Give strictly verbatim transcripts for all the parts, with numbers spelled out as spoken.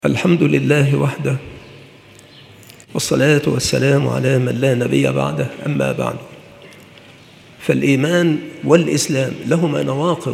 الحمد لله وحده، والصلاة والسلام على من لا نبي بعده. أما بعد، فالإيمان والإسلام لهما نواقض،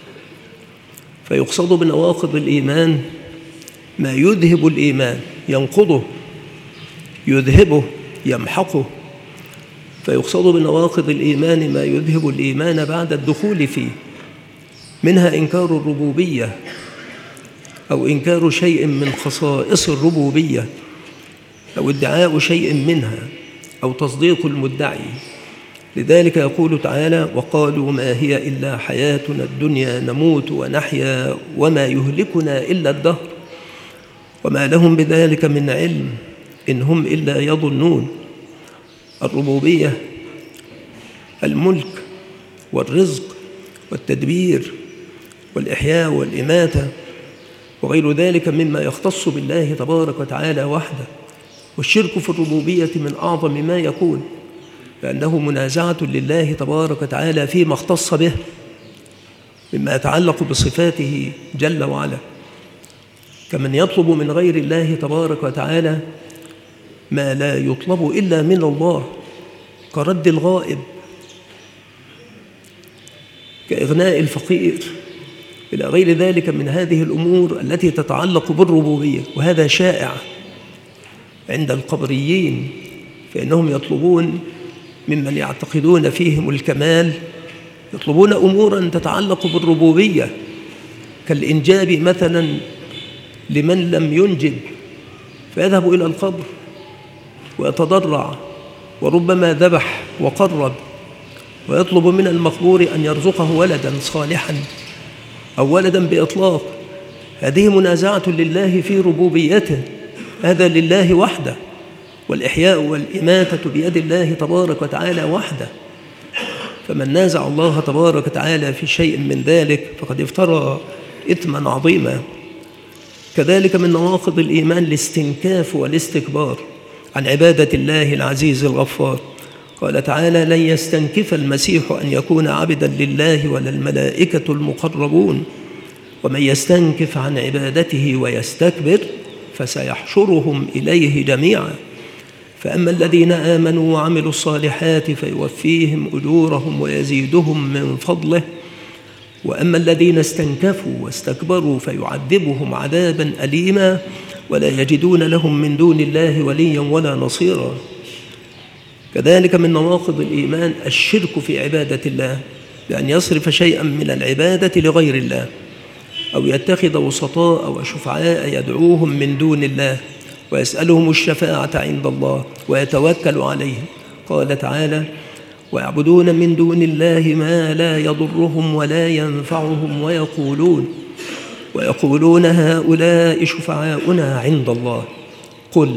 فيقصد بنواقض الإيمان ما يذهب الإيمان، ينقضه، يذهبه، يمحقه. فيقصد بنواقض الإيمان ما يذهب الإيمان بعد الدخول فيه، منها إنكار الربوبية أو إنكار شيء من خصائص الربوبية، أو ادعاء شيء منها، أو تصديق المدعي. لذلك يقول تعالى: وقالوا ما هي إلا حياتنا الدنيا نموت ونحيا وما يهلكنا إلا الدهر وما لهم بذلك من علم إن هم إلا يظنون. الربوبية الملك والرزق والتدبير والإحياء والإماتة وغير ذلك مما يختص بالله تبارك وتعالى وحده. والشرك في الربوبية من أعظم ما يكون، لأنه منازعة لله تبارك وتعالى فيما اختص به مما يتعلق بصفاته جل وعلا، كمن يطلب من غير الله تبارك وتعالى ما لا يطلب إلا من الله، كرد الغائب، كإغناء الفقير، إلى غير ذلك من هذه الأمور التي تتعلق بالربوبية. وهذا شائع عند القبريين، فإنهم يطلبون ممن يعتقدون فيهم الكمال، يطلبون أمورا تتعلق بالربوبية، كالإنجاب مثلا لمن لم ينجب، فيذهب إلى القبر ويتضرع، وربما ذبح وقرب، ويطلب من المقبور أن يرزقه ولدا صالحا أو ولدا بإطلاق. هذه منازعة لله في ربوبيته، هذا لله وحده، والإحياء والإماتة بيد الله تبارك وتعالى وحده. فمن نازع الله تبارك وتعالى في شيء من ذلك فقد افترى إثما عظيما. كذلك من نواقض الإيمان الاستنكاف والاستكبار عن عبادة الله العزيز الغفار. قال تعالى: لن يستنكف المسيح أن يكون عبدا لله ولا الملائكة المقربون ومن يستنكف عن عبادته ويستكبر فسيحشرهم إليه جميعا. فأما الذين آمنوا وعملوا الصالحات فيوفيهم أجورهم ويزيدهم من فضله، وأما الذين استنكفوا واستكبروا فيعذبهم عذابا أليما ولا يجدون لهم من دون الله وليا ولا نصيرا. كذلك من نواقض الإيمان الشرك في عبادة الله، بأن يصرف شيئا من العبادة لغير الله، أو يتخذ وسطاء وشفعاء يدعوهم من دون الله ويسألهم الشفاعة عند الله ويتوكل عليهم. قال تعالى: ويعبدون من دون الله ما لا يضرهم ولا ينفعهم ويقولون ويقولون هؤلاء شفعاؤنا عند الله. قل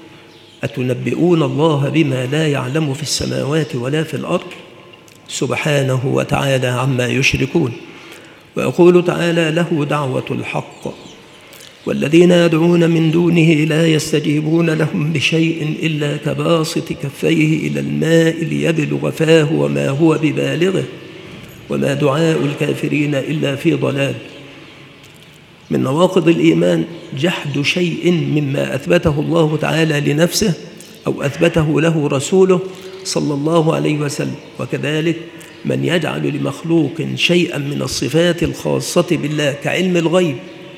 أتنبئون الله بما لا يعلم في السماوات ولا في الأرض سبحانه وتعالى عما يشركون. ويقول تعالى: له دعوة الحق والذين يدعون من دونه لا يستجيبون لهم بشيء إلا كباسط كفيه إلى الماء ليبلغ فاه وما هو ببالغه وما دعاء الكافرين إلا في ضلال. من نواقض الإيمان جحد شيء مما أثبته الله تعالى لنفسه أو أثبته له رسوله صلى الله عليه وسلم. وكذلك من يجعل لمخلوق شيئا من الصفات الخاصة بالله كعلم الغيب،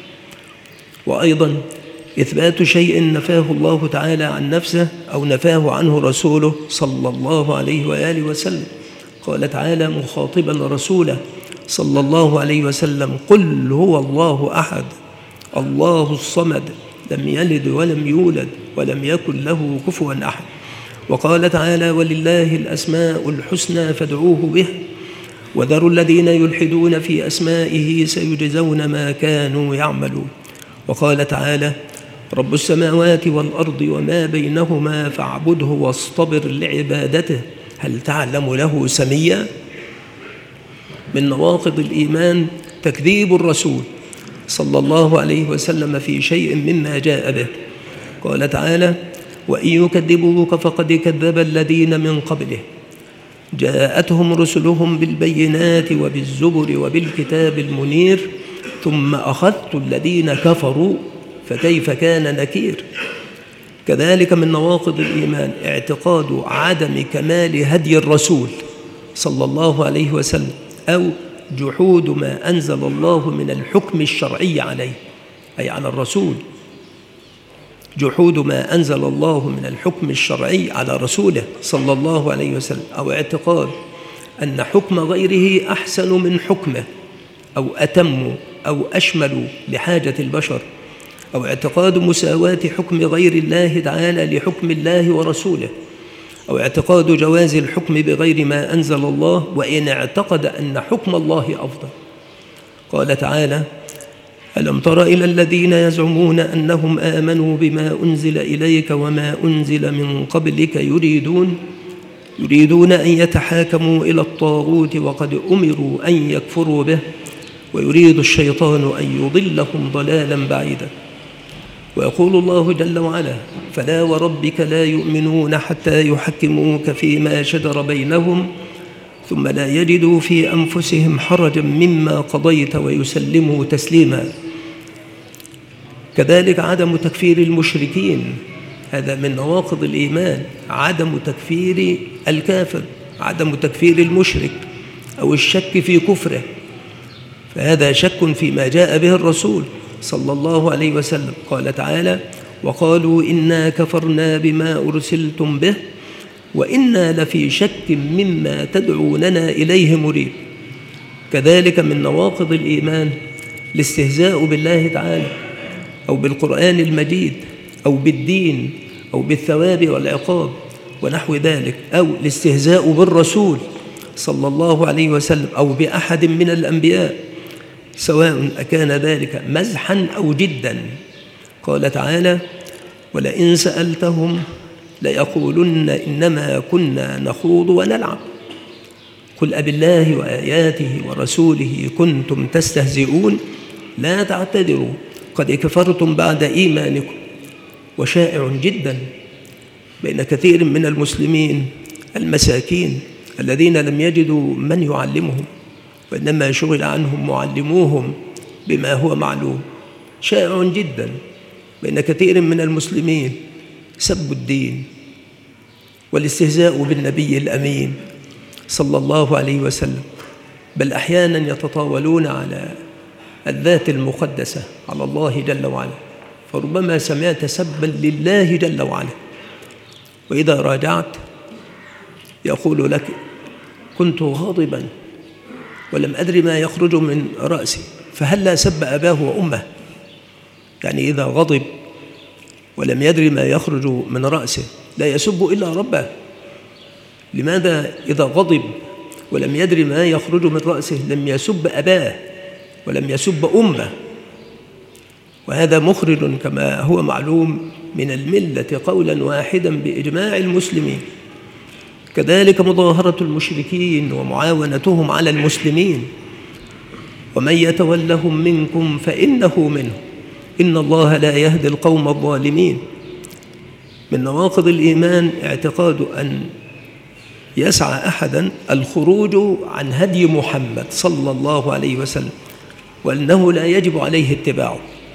وأيضا إثبات شيء نفاه الله تعالى عن نفسه أو نفاه عنه رسوله صلى الله عليه وآله وسلم. قال تعالى مخاطبا رسوله صلى الله عليه وسلم: قل هو الله أحد الله الصمد لم يلد ولم يولد ولم يكن له كفوا أحد. وقال تعالى: ولله الأسماء الحسنى فادعوه به وذروا الذين يلحدون في أسمائه سيجزون ما كانوا يعملون. وقال تعالى: رب السماوات والأرض وما بينهما فاعبده واصطبر لعبادته هل تعلم له سميا. من نواقض الإيمان تكذيب الرسول صلى الله عليه وسلم في شيء مما جاء به. قال تعالى: وإن يكذبوك فقد كذب الذين من قبله جاءتهم رسلهم بالبينات وبالزبر وبالكتاب المنير ثم أخذت الذين كفروا فكيف كان نكير. كذلك من نواقض الإيمان اعتقاد عدم كمال هدي الرسول صلى الله عليه وسلم، أو جحود ما أنزل الله من الحكم الشرعي عليه، أي على الرسول، جحود ما أنزل الله من الحكم الشرعي على رسوله صلى الله عليه وسلم، أو اعتقاد أن حكم غيره أحسن من حكمه، أو أتم أو أشمل لحاجة البشر، أو اعتقاد مساواة حكم غير الله تعالى لحكم الله ورسوله، أو اعتقاد جواز الحكم بغير ما أنزل الله وإن اعتقد أن حكم الله أفضل. قال تعالى: ألم تر إلى الذين يزعمون أنهم آمنوا بما أنزل إليك وما أنزل من قبلك يريدون يريدون أن يتحاكموا إلى الطاغوت وقد أمروا أن يكفروا به ويريد الشيطان أن يضلهم ضلالا بعيدا. ويقول الله جل وعلا: فلا وربك لا يؤمنون حتى يحكموك فيما شجر بينهم ثم لا يجدوا في أنفسهم حرجا مما قضيت ويسلموا تسليما. كذلك عدم تكفير المشركين، هذا من نواقض الإيمان، عدم تكفير الكافر، عدم تكفير المشرك أو الشك في كفره، فهذا شك فيما جاء به الرسول صلى الله عليه وسلم. قال تعالى: وقالوا إنا كفرنا بما أرسلتم به وإنا لفي شك مما تدعوننا إليه مريب. كذلك من نواقض الإيمان الاستهزاء بالله تعالى أو بالقرآن المجيد أو بالدين أو بالثواب والعقاب ونحو ذلك، أو الاستهزاء بالرسول صلى الله عليه وسلم أو بأحد من الأنبياء، سواء أكان ذلك مزحا أو جدا. قال تعالى: ولئن سألتهم ليقولن إنما كنا نخوض ونلعب قل أبالله وآياته ورسوله كنتم تستهزئون لا تعتذروا قد كفرتم بعد إيمانكم. وشائع جدا بين كثير من المسلمين المساكين الذين لم يجدوا من يعلمهم وإنما شغل عنهم معلموهم بما هو معلوم. شائع جدا بين كثير من المسلمين سب الدين والاستهزاء بالنبي الأمين صلى الله عليه وسلم، بل أحيانا يتطاولون على الذات المقدسة، على الله جل وعلا، فربما سمعت سبا لله جل وعلا، وإذا راجعت يقول لك: كنت غاضبا ولم أدري ما يخرج من رأسي، فهلا سب أباه وأمه. يعني إذا غضب ولم يدري ما يخرج من رأسه لا يسب إلا ربه. لماذا إذا غضب ولم يدري ما يخرج من رأسه لم يسب أباه ولم يسب أمه؟ وهذا مخرج كما هو معلوم من الملة قولا واحدا بإجماع المسلمين. كذلك مظاهرة المشركين ومعاونتهم على المسلمين: ومن يتولهم منكم فإنه منهم إن الله لا يهدي القوم الظالمين. من نواقض الإيمان اعتقاد أن يسعى أحدا الخروج عن هدي محمد صلى الله عليه وسلم وأنه لا يجب عليه اتباعه.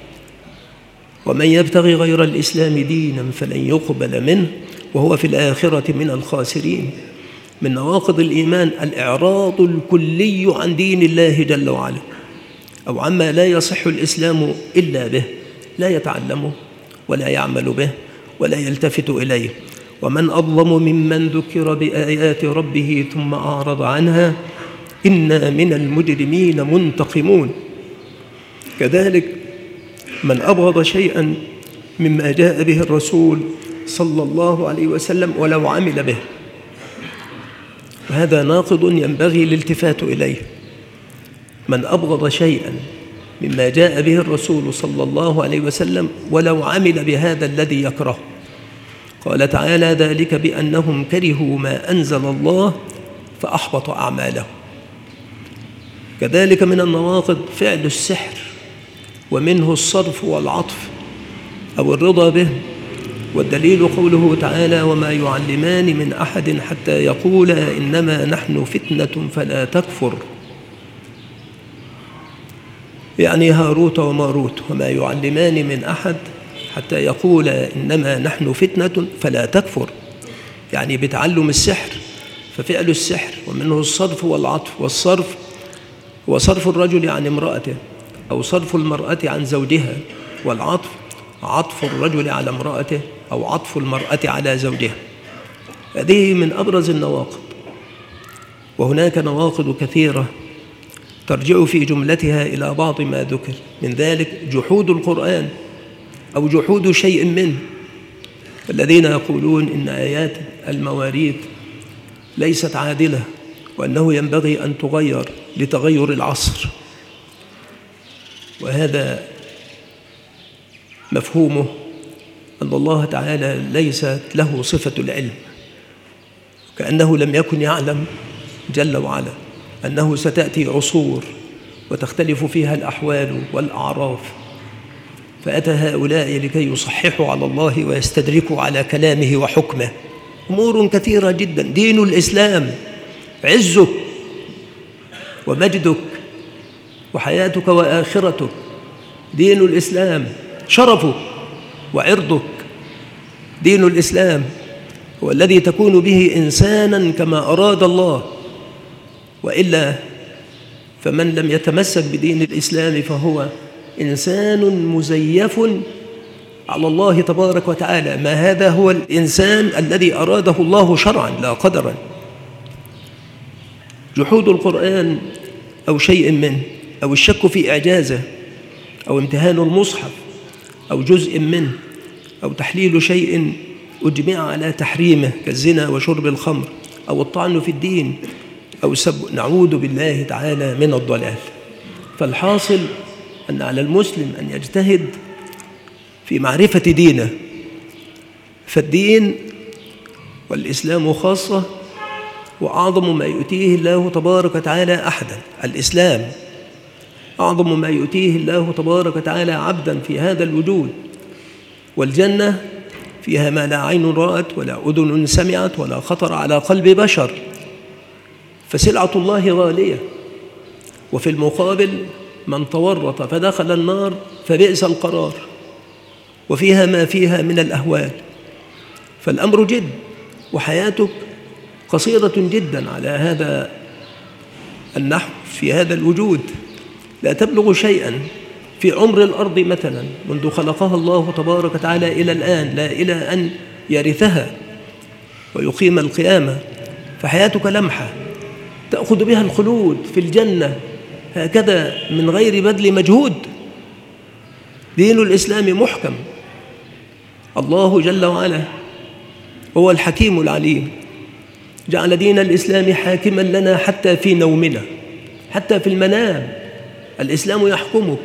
ومن يبتغي غير الإسلام دينا فلن يقبل منه وهو في الآخرة من الخاسرين. من نواقض الإيمان الإعراض الكلي عن دين الله جل وعلا أو عما لا يصح الإسلام إلا به، لا يتعلمه ولا يعمل به ولا يلتفت إليه. ومن أظلم ممن ذكر بآيات ربه ثم أعرض عنها إنا من المجرمين منتقمون. كذلك من أبغض شيئا مما جاء به الرسول صلى الله عليه وسلم ولو عمل به، وهذا ناقض ينبغي الالتفات إليه. من أبغض شيئا مما جاء به الرسول صلى الله عليه وسلم ولو عمل بهذا الذي يكره. قال تعالى: ذلك بأنهم كرهوا ما أنزل الله فأحبط أعمالهم. كذلك من النواقض فعل السحر ومنه الصرف والعطف أو الرضا به، والدليل قوله تعالى: وما يعلمان من أحد حتى يقولا إنما نحن فتنة فلا تكفر. يعني هاروت وماروت وما يعلمان من أحد حتى يقول إنما نحن فتنة فلا تكفر، يعني بتعلم السحر، ففعل السحر ومنه الصرف والعطف. والصرف هو صرف الرجل عن امرأته أو صرف المرأة عن زوجها، والعطف عطف الرجل على امرأته أو عطف المرأة على زوجها. هذه من أبرز النواقض، وهناك نواقض كثيرة ترجع في جملتها إلى بعض ما ذكر، من ذلك جحود القرآن أو جحود شيء منه. الذين يقولون إن آيات المواريث ليست عادلة وأنه ينبغي أن تغير لتغير العصر، وهذا مفهومه أن الله تعالى ليست له صفة العلم، كأنه لم يكن يعلم جل وعلا أنه ستأتي عصور وتختلف فيها الأحوال والأعراف، فأتى هؤلاء لكي يصححوا على الله ويستدركوا على كلامه وحكمه. أمور كثيرة جدا. دين الإسلام عزك ومجدك وحياتك وآخرتك، دين الإسلام شرفك وعرضك. دين الإسلام هو الذي تكون به إنسانا كما أراد الله، وإلا فمن لم يتمسك بدين الإسلام فهو إنسان مزيف على الله تبارك وتعالى. ما هذا هو الإنسان الذي أراده الله شرعا لا قدرا. جحود القرآن أو شيء منه أو الشك في إعجازه أو امتهان المصحف أو جزء منه أو تحليل شيء أجمع على تحريمه كالزنا وشرب الخمر أو الطعن في الدين أو سب، نعوذ بالله تعالى من الضلال. فالحاصل أن على المسلم أن يجتهد في معرفة دينه، فالدين والإسلام خاصة وأعظم ما يؤتيه الله تبارك وتعالى أحدا. الإسلام أعظم ما يؤتيه الله تبارك وتعالى عبدا في هذا الوجود، والجنة فيها ما لا عين رأت ولا أذن سمعت ولا خطر على قلب بشر، فسلعة الله غالية. وفي المقابل من تورط فدخل النار فبئس القرار، وفيها ما فيها من الأهوال. فالأمر جد، وحياتك قصيرة جدا على هذا النحو في هذا الوجود، لا تبلغ شيئا في عمر الأرض مثلا منذ خلقها الله تبارك وتعالى إلى الآن، لا إلى أن يرثها ويقيم القيامة. فحياتك لمحة تأخذ بها الخلود في الجنة هكذا من غير بذل مجهود. دين الإسلام محكم، الله جل وعلا هو الحكيم العليم، جعل دين الإسلام حاكما لنا حتى في نومنا، حتى في المنام الإسلام يحكمك،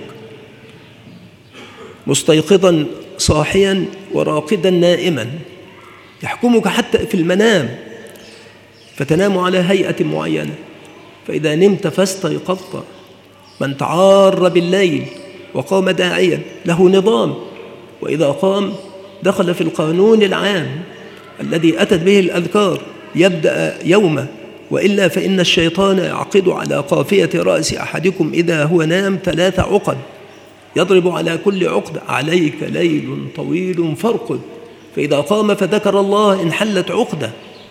مستيقظا صاحيا وراقدا نائما، يحكمك حتى في المنام، فتنام على هيئة معينة، فإذا نمت فاستيقظت. من تعار بالليل وقام داعيا له نظام، وإذا قام دخل في القانون العام الذي أتت به الأذكار، يبدأ يومه، وإلا فإن الشيطان يعقد على قافية رأس أحدكم إذا هو نام ثلاث عقد، يضرب على كل عقد عليك ليل طويل فارقد، فإذا قام فذكر الله انحلت عقدة،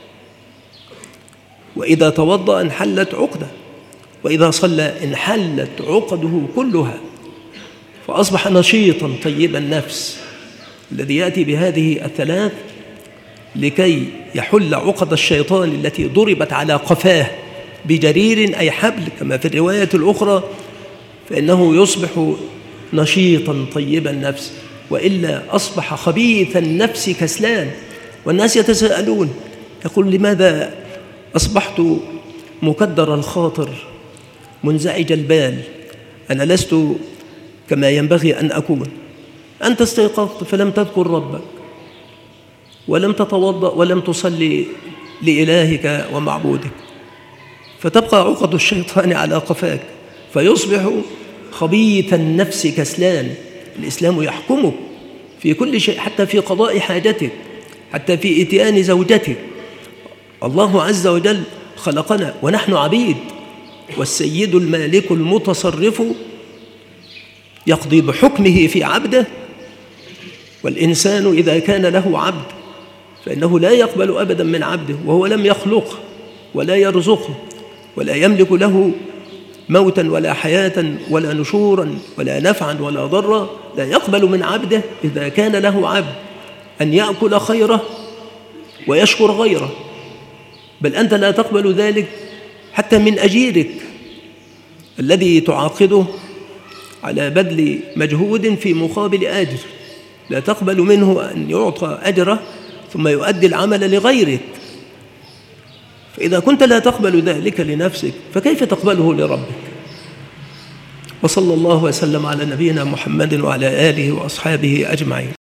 وإذا توضأ انحلت عقدة، وإذا صلى انحلت عقده كلها، فأصبح نشيطا طيب النفس الذي يأتي بهذه الثلاث لكي يحل عقد الشيطان التي ضربت على قفاه بجرير أي حبل كما في الرواية الأخرى، فإنه يصبح نشيطا طيب النفس، وإلا أصبح خبيث النفس كسلان. والناس يتساءلون، يقول لماذا أصبحت مكدر الخاطر منزعج البال، أنا لست كما ينبغي أن أكون. أنت استيقظت فلم تذكر ربك ولم تتوضأ ولم تصلي لإلهك ومعبودك، فتبقى عقد الشيطان على قفاك، فيصبح خبيث النفس كسلان. الإسلام يحكمك في كل شيء، حتى في قضاء حاجتك، حتى في إتيان زوجتك. الله عز وجل خلقنا ونحن عبيد، والسيد المالك المتصرف يقضي بحكمه في عبده. والإنسان إذا كان له عبد فإنه لا يقبل أبدا من عبده وهو لم يخلقه ولا يرزقه ولا يملك له موتا ولا حياة ولا نشورا ولا نفعا ولا ضرا، لا يقبل من عبده إذا كان له عبد أن يأكل خيره ويشكر غيره، بل أنت لا تقبل ذلك حتى من أجيرك الذي تعاقده على بذل مجهود في مقابل أجر، لا تقبل منه أن يعطى أجره ثم يؤدي العمل لغيرك. فإذا كنت لا تقبل ذلك لنفسك فكيف تقبله لربك؟ وصلى الله وسلم على نبينا محمد وعلى آله وأصحابه أجمعين.